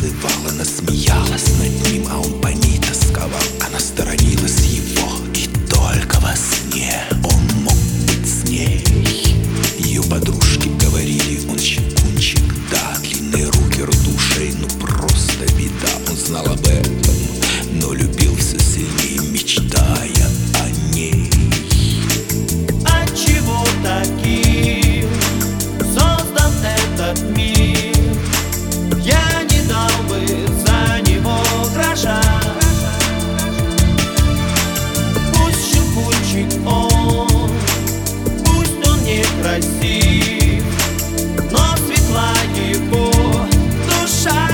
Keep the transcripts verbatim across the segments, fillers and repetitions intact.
танцевала, насмеялась над ним, а он по ней тосковал. Она сторонилась его, и только во сне он мог быть с ней. Ее подружки говорили, он щелкунчик, да, длинные руки, рот ушей, ну просто беда. Он знал об этом, но любил все сильнее, мечтая о ней. Отчего таким создан этот мир? Я не дал бы за него гроша. Пусть щелкунчик он, пусть он некрасив, но светла его душа.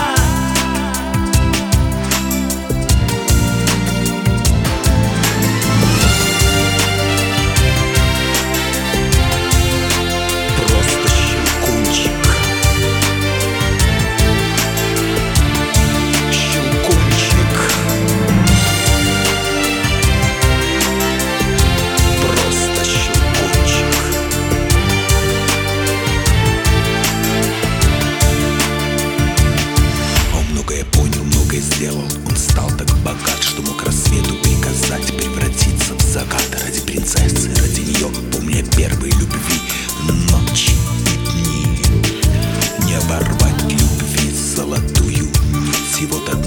Сделал, он стал так богат, что мог рассвету приказать превратиться в закат. Ради принцессы, ради нее, помня первой любви, ночи и дни. Не оборвать любви золотую нить, и вот одна